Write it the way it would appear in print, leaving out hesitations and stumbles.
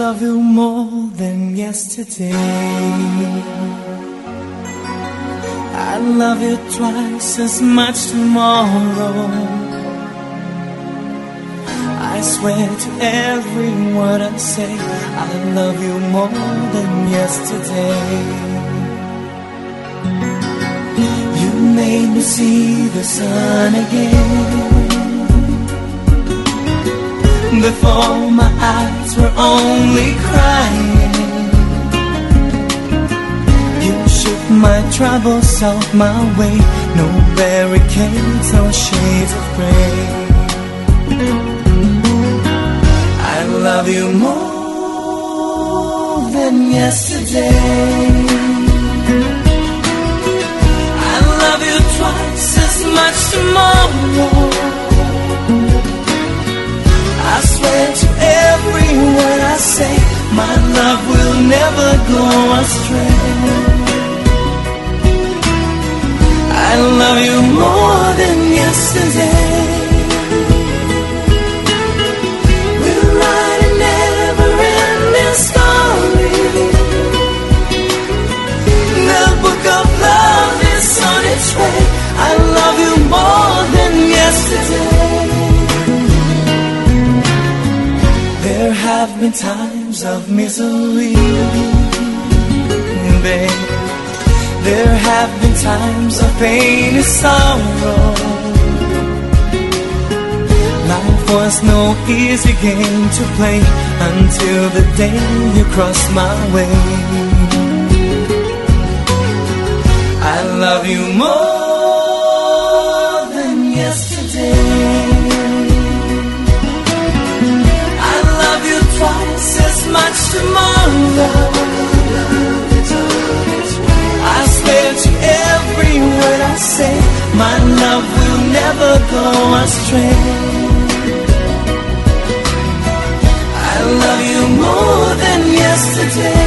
love you more than yesterday. I love you twice as much tomorrow. I swear to every word I say, I love you more than yesterday. You made me see the sun again. Before my eyes were only crying. You shook my troubles off my way. No barricades, no shades of gray. I love you more than yesterday. I love you twice as much tomorrow. I swear to every word I say, my love will never go astray. I love you more than yesterday. We're writing never-ending story. The book of love is on its way. I love you more than yesterday. There have been times of misery, babe. There have been times of pain and sorrow. Life was no easy game to play until the day you crossed my way. I love you more than yesterday. Twice as much tomorrow. I swear to every word I say, my love will never go astray. I love you more than yesterday.